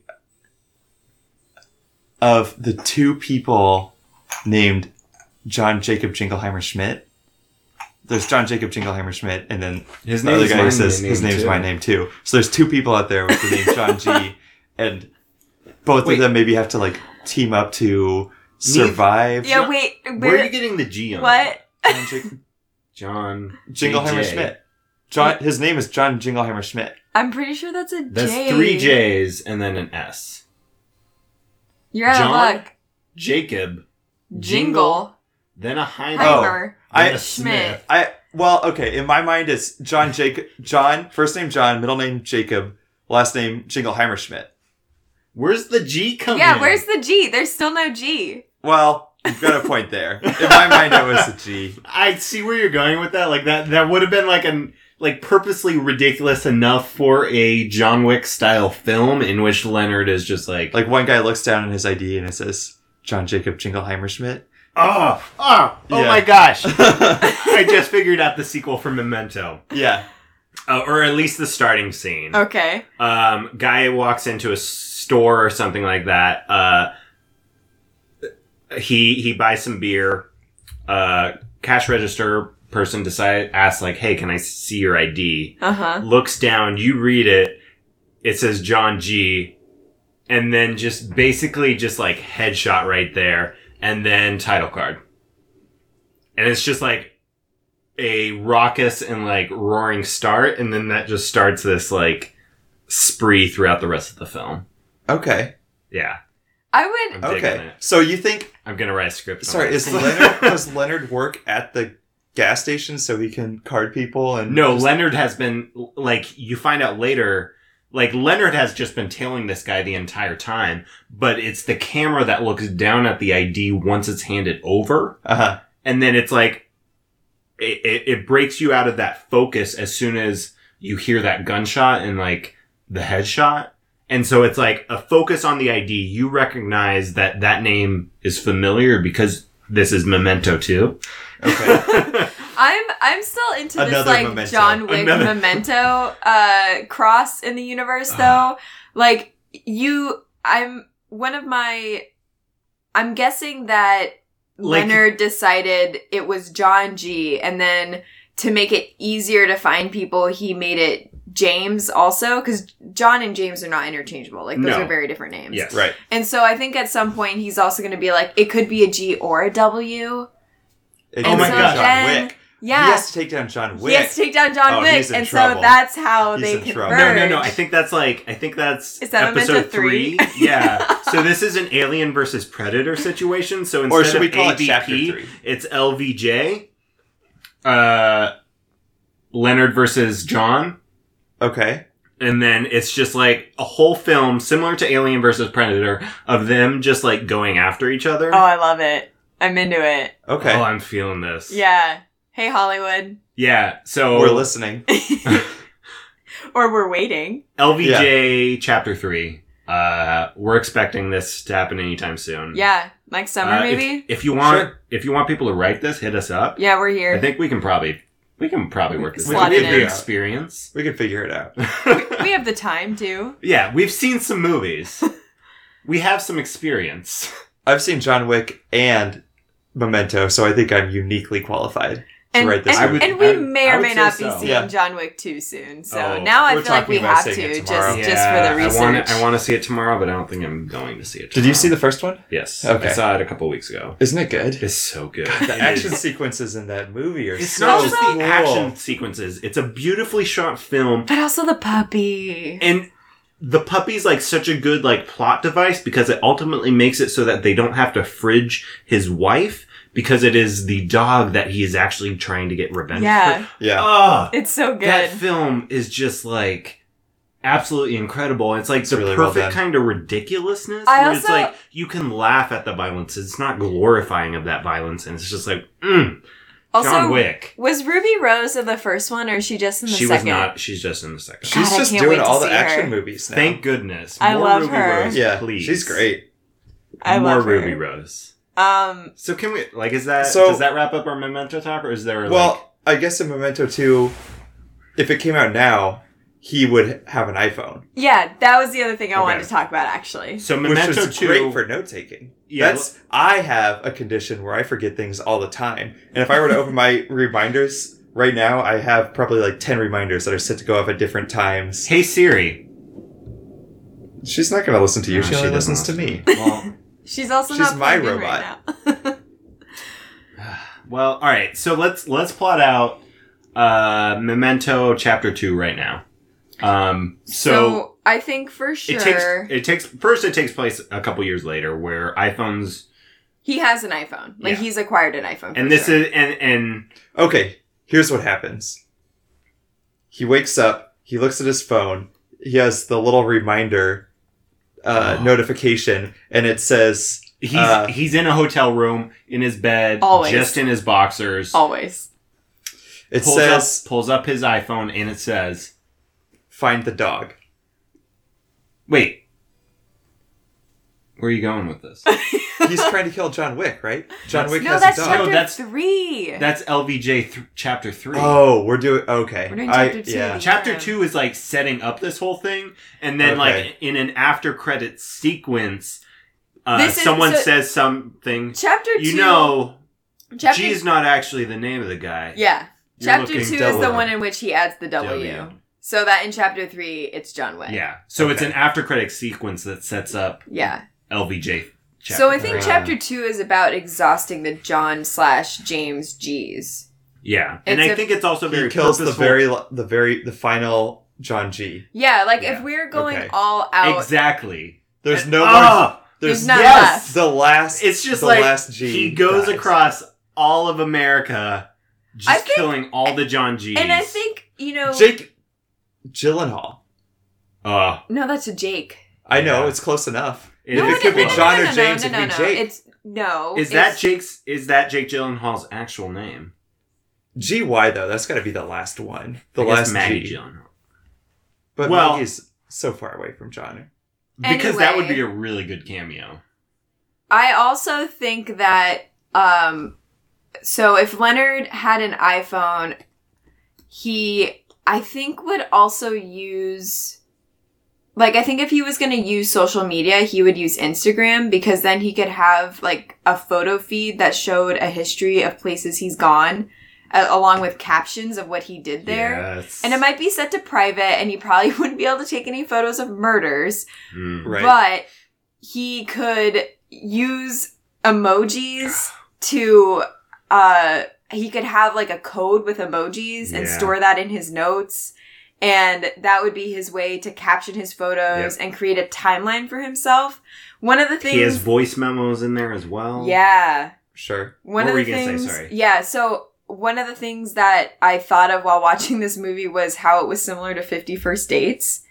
of the two people named John Jacob Jingleheimer Schmidt. There's John Jacob Jingleheimer Schmidt, and then His the name other is guy my who says name his name's too. my name too. So there's two people out there with the name John G, and both Wait. of them maybe have to like team up to survive. yeah, wait. Where Where, are you getting the G on? what? John Jacob John Jingleheimer J J. Schmidt. John, his name is John Jingleheimer Schmidt. I'm pretty sure that's a J. That's three J's and then an S. You're out of John luck. Jacob, Jingle. then a Heimer, Heimer. I- then a Schmidt. Smith. I well, okay. In my mind, it's John Jacob. John, first name John, middle name Jacob, last name Jingleheimer Schmidt. Where's the G coming? Yeah, where's the G? There's still no G. Well, you've got a point there. In my mind, it was a G. I see where you're going with that. Like that, that would have been like an like purposely ridiculous enough for a John Wick style film in which Leonard is just like, Like one guy looks down in his I D and it says John Jacob Jingleheimer Schmidt. oh, oh, oh Yeah. my gosh! I just figured out the sequel for Memento, Yeah. uh, or at least the starting scene. Okay. Um, guy walks into a store or something like that. Uh, he he buys some beer. Uh, cash register person decide asks like, "Hey, can I see your I D?" Uh-huh. Looks down, you read it. It says John G. And then just basically just like headshot right there. And then title card. And it's just like a raucous and like roaring start. And then that just starts this like spree throughout the rest of the film. Okay. Yeah. I would... I'm digging Okay. it. So you think... I'm going to write a script. Sorry, on is it. Leonard... does Leonard work at the gas station so he can card people? And No, just- Leonard has been, like, you find out later, like, Leonard has just been tailing this guy the entire time, but it's the camera that looks down at the I D once it's handed over. Uh-huh. And then it's like, it, it, it breaks you out of that focus as soon as you hear that gunshot and, like, the headshot. And so it's like a focus on the I D. You recognize that that name is familiar because this is Memento two. Okay. I'm I'm still into this Another like Memento. John Wick Another- Memento uh cross in the universe though. Like you I'm one of my I'm guessing that Like- Leonard decided it was John G, and then to make it easier to find people he made it James also, because John and James are not interchangeable. Like, those No. are very different names. Yes. Right. And so I think at some point he's also going to be like, it could be a G or a W. It Oh could my be gosh. John Then- Wick. Yeah. He has to take down John Wick. He has to take down John Oh, Wick. he's in And trouble. so that's how He's they in trouble. converge. No, no, no. I think that's like, I think that's Is that episode Memento three? three. Yeah. So this is an Alien versus Predator situation. So instead Or should we of call A it V P, chapter three? it's L V J. Uh, Leonard versus John. Okay. And then it's just like a whole film similar to Alien versus Predator of them just like going after each other. Oh, I love it. I'm into it. Okay. Oh, I'm feeling this. Yeah. Hey, Hollywood. Yeah. So We're listening. Or we're waiting. L V J chapter three. Uh, we're expecting this to happen anytime soon. Yeah. Like summer, Uh, if- maybe? If, you want, Sure. if you want people to write this, hit us up. Yeah, we're here. I think we can probably, we can probably work this. Slot We it have in. the experience. We can figure it out. We have the time, too. Yeah, we've seen some movies. We have some experience. I've seen John Wick and Memento, so I think I'm uniquely qualified to And, write this. and, I would- and we I- may I or would may say not be so. seeing Yeah. John Wick too soon. So Oh. now I We're feel like talking we about have seeing to, it tomorrow. just, just for the research. I want, I want to see it tomorrow, but I don't think I'm going to see it tomorrow. Did you see the first one? Yes. Okay. I saw it a couple weeks ago. Isn't it good? It's so good. The It action is. sequences in that movie are It's so not just cool. the action sequences. It's a beautifully shot film. But also the puppy. And the puppy's like such a good like plot device because it ultimately makes it so that they don't have to fridge his wife because it is the dog that he is actually trying to get revenge Yeah. for. Yeah. Oh, It's so good. that film is just like absolutely incredible. It's like It's the really well perfect done. kind of ridiculousness. I where it's also- like you can laugh at the violence. It's not glorifying of that violence, and it's just like, mm, also, John Wick. was Ruby Rose in the first one, or is she just in the She second? was not. She's just in the second. God, She's I just can't doing wait to all the see action her. movies now. Thank goodness. I More love Ruby her. Rose, yeah, please. she's great. I More love her. Ruby Rose. Um, So can we like is that So- does that wrap up our Memento talk or is there Well, I guess in Memento two, if it came out now, he would have an iPhone, yeah, that was the other thing I Okay. wanted to talk about, actually. like so which Memento is two great for note taking. Yeah, That's I have a condition where I forget things all the time, and if I were to open my reminders right now, I have probably like ten reminders that are set to go off at different times. Hey Siri. She's not going to listen to you. No, she only she doesn't listens to me. Well, She's also She's not my plugged in robot. right now. well, all right. So let's let's plot out uh Memento chapter two right now. Um so, So, I think for sure it takes it takes first it takes place a couple years later where iPhones he has an iPhone. Like, Yeah. he's acquired an iPhone. For and this sure. is and and Okay, here's what happens. He wakes up, he looks at his phone, he has the little reminder uh, Oh. notification, and it says, he's uh, he's in a hotel room in his bed Always. just in his boxers. always. it pulls says, up, pulls up his iPhone and it says, find the dog. "Wait. Where are you going with this?" He's trying to kill John Wick, right? John That's- Wick No, has that's a dog. chapter No, that's- three. That's L V J th- chapter three. Oh, we're doing, okay. We're doing I- chapter two. Yeah. Chapter Yeah. two is like setting up this whole thing, and then Okay. like in an after credit sequence, uh, This is- someone so- says something. Chapter two. You know, Chapter G is not actually the name of the guy. Yeah. You're Chapter two looking is the W. one in which he adds the W. W. So that in chapter three, it's John Wick. Yeah. So Okay. it's an after credit sequence that sets up Yeah. L V J. Chapter. So I think Right. chapter two is about exhausting the John slash James G's. Yeah, and It's I a- think it's also very He kills the purposeful. very, the very, the final John G. Yeah, like Yeah. if we're going Okay. all out, Exactly. There's And- no oh, more. There's There's none yes! left. the last. It's just the like last G he goes dies. across all of America, just I think- killing all the John G's. and I think you know, Jake Gyllenhaal. uh, no, that's a Jake. I know Yeah. it's close enough. it, No, If it no, could be no, no, John no, or no, James, no, it'd no, be no. Jake. It's no. is that it's- Jake's? Is that Jake Gyllenhaal's actual name? G Y though, that's got to be the last one. The I guess last Maggie G. Gyllenhaal. But Well- Maggie's so far away from John. Because that would Anyway. be a really good cameo. I also think that um so if Leonard had an iPhone, he I think would also use like I think if he was going to use social media, he would use Instagram because then he could have like a photo feed that showed a history of places he's gone uh, along with captions of what he did there. Yes. And it might be set to private and he probably wouldn't be able to take any photos of murders. Mm. Right. But he could use emojis to, uh, he could have like a code with emojis and Yeah. store that in his notes. And that would be his way to caption his photos Yep. and create a timeline for himself. One of the things. He has voice memos in there as well. Yeah. Sure. One What of were the you gonna say? things. Sorry. Yeah. So one of the things that I thought of while watching this movie was how it was similar to fifty First Dates.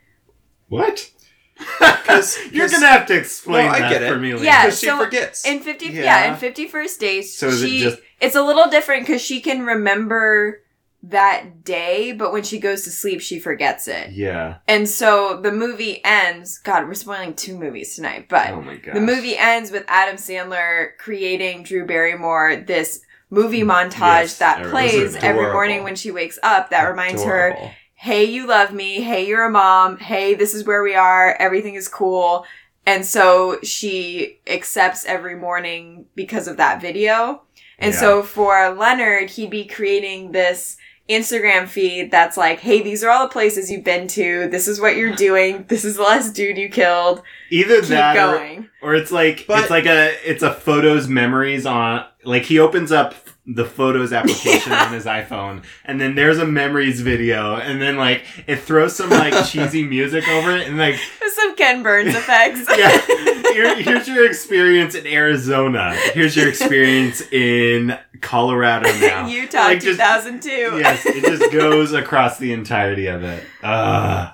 What? 'Cause- You're 'cause- gonna have to explain No, I that get it. for me later. Yeah, Because she so forgets. In fifty, yeah, Yeah. in Fifty First Dates, So is it she just- it's a little different because she can remember that day, but when she goes to sleep, she forgets it. Yeah. And so the movie ends. God, we're spoiling two movies tonight, but Oh my god. the movie ends with Adam Sandler creating Drew Barrymore this movie montage Yes, that it was plays every adorable. morning when she wakes up. That reminds her, Adorable. hey, you love me. Hey, you're a mom. Hey, this is where we are. Everything is cool. And so she accepts every morning because of that video. And Yeah. so for Leonard, he'd be creating this Instagram feed that's like, hey, these are all the places you've been to. This is what you're doing. This is the last dude you killed. Either Keep that or, going. or it's like But- it's like a it's a photos memories on like he opens up the photos application on his iPhone and then there's a memories video and then like it throws some like cheesy music over it and like There's some Ken Burns effects. yeah here, here's your experience in Arizona, here's your experience in Colorado now, Utah Like, just- two thousand two. yes, it just goes across the entirety of it. uh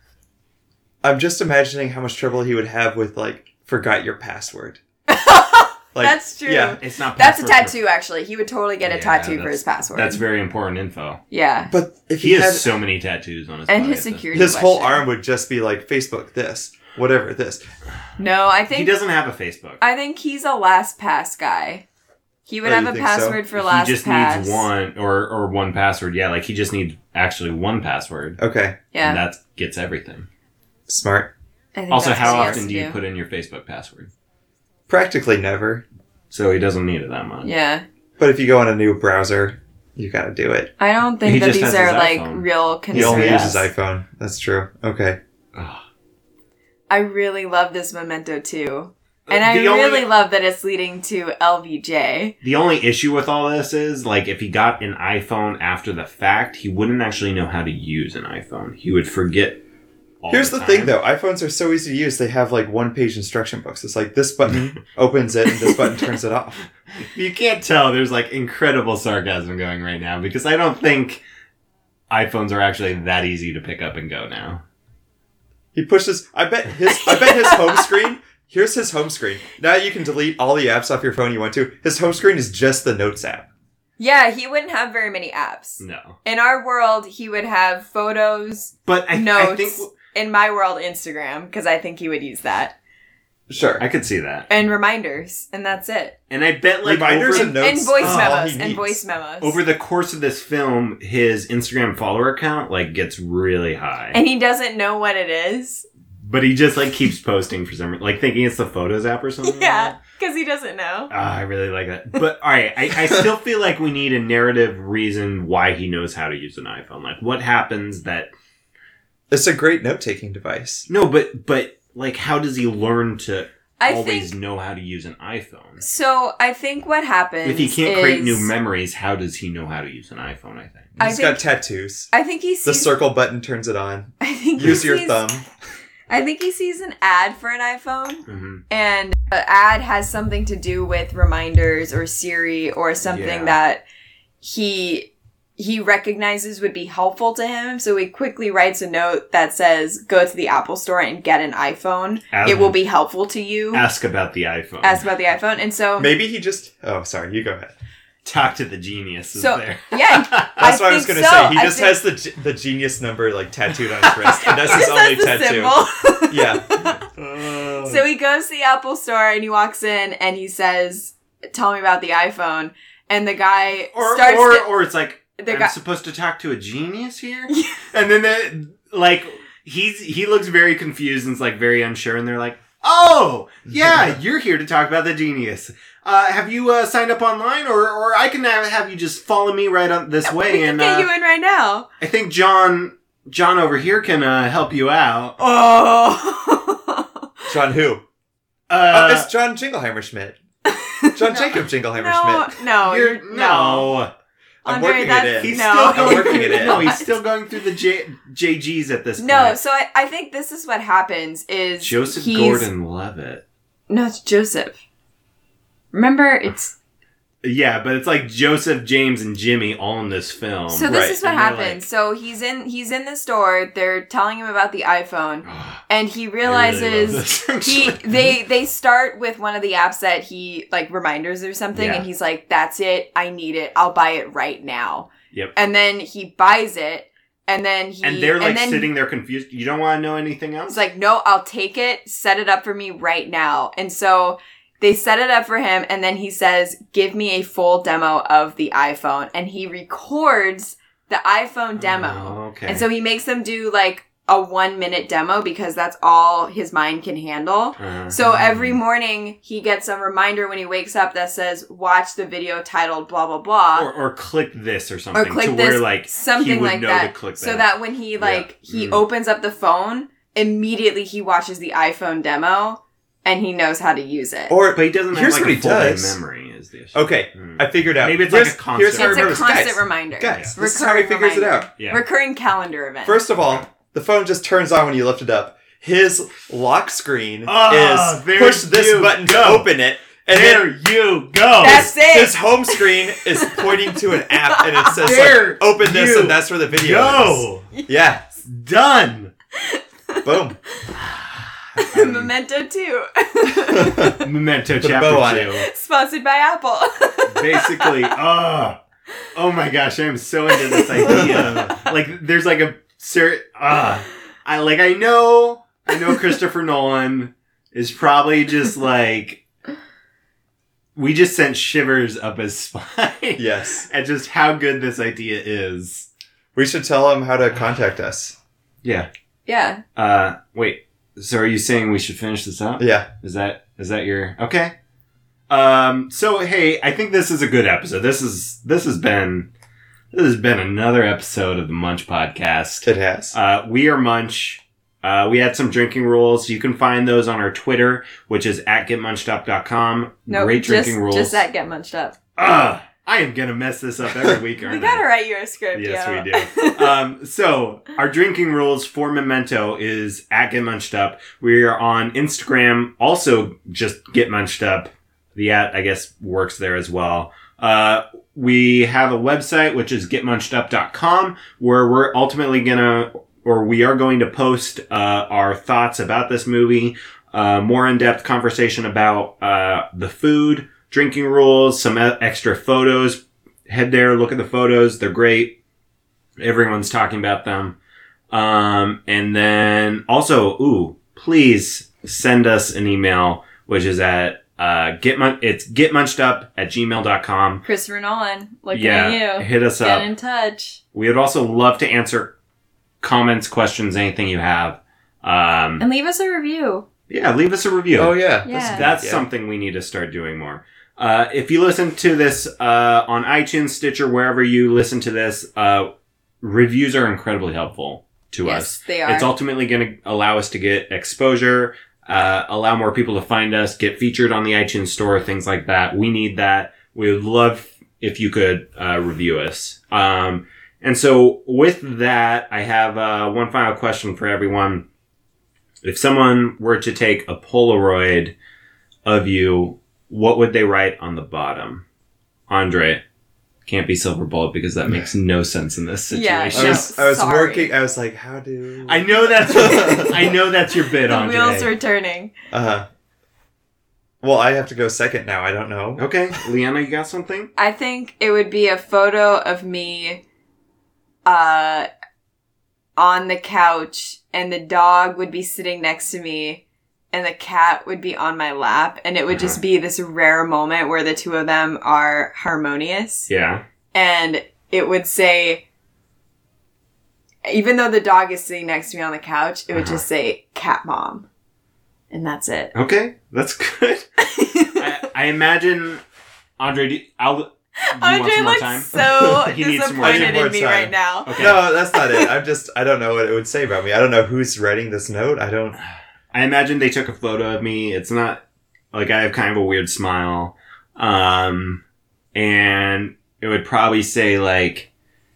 I'm just imagining how much trouble he would have with like forgot your password. Like, That's true. Yeah, it's not That's a password- tattoo, actually. He would totally get a Yeah, tattoo for that's- his password. That's very important info. yeah. but if He he, has had so many tattoos on his And body. his security his whole question. arm would just be like Facebook this, whatever this. No, I He think doesn't have a Facebook. I think he's a LastPass guy. He would Oh, have you a think so? password for He LastPass. just needs one or or one password. Yeah, like he just needs actually one password. Okay, Yeah. And that gets everything. smart. I think Also, that's how what he has often to do you put in your Facebook password? Practically never. So he doesn't need it that much. Yeah. But if you go on a new browser, you gotta do it. I don't think He that just these has are his like iPhone. real He concerns. only Yes. uses iPhone. That's true. Okay. Ugh. I really love this Memento too. And I The only- really love that it's leading to L B J. The only issue with all this is, like, if he got an iPhone after the fact, he wouldn't actually know how to use an iPhone. He would forget. All Here's the, the thing time. though, iPhones are so easy to use. They have like one page instruction books. It's like this button opens it and this button turns it off. You can't tell there's like incredible sarcasm going right now because I don't think iPhones are actually that easy to pick up and go now. He pushes I bet his I bet his home screen, here's his home screen. Now you can delete all the apps off your phone you want to. His home screen is just the Notes app. Yeah, he wouldn't have very many apps. No. In our world, he would have photos, But I, I notes. think In my world, Instagram, because I think he would use that. Sure. I could see that. And reminders, and that's it. And I bet like Reminders over, and notes. And voice are all memos. he And needs. voice memos. over the course of this film, his Instagram follower count like gets really high. And he doesn't know what it is. but he just like keeps posting for some reason, like thinking it's the Photos app or something. Yeah, because he doesn't know. Ah, I really like that. But all right, I, I still feel like we need a narrative reason why he knows how to use an iPhone. Like, what happens that? It's a great note-taking device. No, but but like, how does he learn to I always think, know how to use an iPhone? So I think what happens If he can't is, create new memories, how does he know how to use an iPhone? I think. I He's think- got tattoos. I think he sees. The circle button turns it on. I think he Use your sees- thumb. I think he sees an ad for an iPhone, Mm-hmm. and the ad has something to do with reminders or Siri or something Yeah. that he he recognizes would be helpful to him. So he quickly writes a note that says, "Go to the Apple Store and get an iPhone. As- it will be helpful to you." Ask about the iPhone. Ask about the iPhone, and so Maybe he just... Oh, sorry. You go ahead. Talk to the genius. Is So- there? yeah, That's what I was think going to so. say. He I just think- has the ge- the genius number like tattooed on his wrist. And that's He his just only has the tattoo. symbol. Yeah. Oh. So he goes to the Apple Store and he walks in and he says, "Tell me about the iPhone." And the guy or starts or, to, or it's like, the I'm guy, supposed to talk to a genius here, and then the, like he's he looks very confused and is like very unsure, and they're like, "Oh, yeah, you're here to talk about the genius. Uh, have you uh, signed up online, or or I can have, have you just follow me right on this way, we can and get uh, you in right now. I think John John over here can uh, help you out." Oh. John who? Uh, oh, it's John Jingleheimer Schmidt. John Jacob Jingleheimer no, Schmidt. no, you're, you're, no. I'm Andre, working it that's- in. He's No. still I'm going working through, it in. No, he's still going through the J, JGs at this point. No, so I, I think this is what happens is Joseph he's, Gordon-Levitt. No, it's Joseph. Remember, it's Yeah, but it's like Joseph, James, and Jimmy all in this film. so this right, is what and they're happens. like- So he's in he's in the store. They're telling him about the iPhone, and he I really love realizes this, he actually. they they start with one of the apps that he like reminders or something, Yeah. and he's like, "That's it. I need it. I'll buy it right now." Yep. And then he buys it, and then he And they're like then sitting there confused. You don't want to know anything else? He's like, "No, I'll take it. Set it up for me right now." And so they set it up for him, and then he says, "Give me a full demo of the iPhone." And he records the iPhone demo. Oh, okay. And so he makes them do like a one minute demo because that's all his mind can handle. Uh, So every morning he gets a reminder when he wakes up that says, "Watch the video titled blah, blah, blah." or, or click this or something Or click to this, where like something he would like know that. to click So that when he like, he Mm. opens up the phone, immediately he watches the iPhone demo and he knows how to use it. Or But he doesn't Here's have like what a he full day does. memory is the issue. Okay, Hmm. I figured out. Maybe it's here's, like a constant- Here's how I it's a remember this. constant Guys, reminder. Guys, Yeah. this is how he Recurring figures it reminder. out. Yeah. Recurring calendar event. First of all, the phone just turns on when you lift it up. His lock screen Ah, is there push this you button go. to open it. And there then you go. That's it. his home screen is pointing to an app and it says There like, open this you and that's where the video go. is. Yeah. Done. Boom. Memento two. Memento Put a bow on chapter it. two. Sponsored by Apple. Basically, oh, oh my gosh, I'm so into this idea. Like, there's like a certain, ah, I like, I know, I know Christopher Nolan is probably just like, we just sent shivers up his spine. Yes. At just how good this idea is. We should tell him how to contact us. Yeah. Yeah. Uh, wait. So are you saying we should finish this up? Yeah. Is that is that your okay? Um. So hey, I think this is a good episode. This is this has been this has been another episode of the Munch Podcast. It has. Uh, we are Munch. Uh, we had some drinking rules. You can find those on our Twitter, which is at get munched up dot com. No, Great drinking just, rules. Just that get munched up. Ugh, I am gonna mess this up every week, aren't We I? gotta write you a script, Yes, yo. we do. Um, so our drinking rules for Memento is at Get Munched Up. We are on Instagram, also just Get Munched Up. The at, I guess, works there as well. Uh, we have a website, which is get munched up dot com, where we're ultimately gonna, or we are going to post, uh, our thoughts about this movie, uh, more in-depth conversation about, uh, the food, drinking rules, some e- extra photos. Head there, look at the photos. They're great. Everyone's talking about them. Um, and then also, ooh, please send us an email, which is at, uh, get mun- it's getmunchedup at gmail dot com. Christopher Nolan, looking Yeah, at you. hit us Get up. in touch. We would also love to answer comments, questions, anything you have. Um, And leave us a review. yeah, leave us a review. Oh yeah, Yeah. That's, a good That's idea. something we need to start doing more. Uh, if you listen to this uh, on iTunes, Stitcher, wherever you listen to this, uh, reviews are incredibly helpful to Yes, us. they are. It's ultimately going to allow us to get exposure, uh, allow more people to find us, get featured on the iTunes store, things like that. We need that. We would love if you could uh, review us. Um, and so with that, I have uh, one final question for everyone. If someone were to take a Polaroid of you, what would they write on the bottom? Andre, can't be Silver Bullet because that makes no sense in this Yeah, situation. I was, I was Sorry. working. I was like, how do I know that's I know that's your bit, The Andre. wheels are turning. Uh, well, I have to go second now. I don't know. Okay, Leanna, you got something? I think it would be a photo of me uh, on the couch, and the dog would be sitting next to me, and the cat would be on my lap, and it would just be this rare moment where the two of them are harmonious. Yeah. And it would say, even though the dog is sitting next to me on the couch, it would Uh-huh. just say cat mom. And that's it. Okay, that's good. I, I imagine Andre. Do, I'll. Do you want Andre some more looks time? so He needs some more disappointed time. in me More time. right now. Okay. No, that's not it. I'm just. I don't know what it would say about me. I don't know who's writing this note. I don't. I imagine they took a photo of me. It's not like I have kind of a weird smile, um, and it would probably say like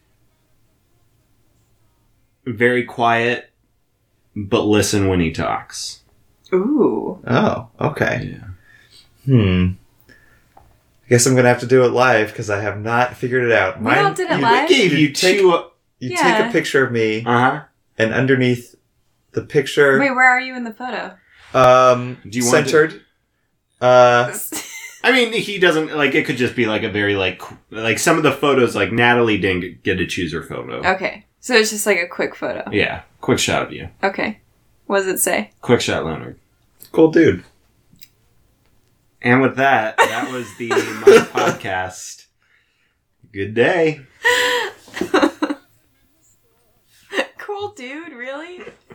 very quiet, but listen when he talks. Ooh. Oh, okay. Yeah. Hmm. I guess I'm gonna have to do it live because I have not figured it out. We all did it you, live? Gave you take, two. You Yeah. take a picture of me, Uh huh. and underneath the picture, Wait, where are you in the photo? um, Do you want to- centered. Uh, I mean, he doesn't like. It could just be like a very like qu- like some of the photos. Like Natalie didn't get to choose her photo. Okay. So it's just like a quick photo. Yeah, quick shot of you. Okay. What does it say? Quick shot, Leonard. cool dude. And with that, that was the my podcast. Good day. Cool dude, really?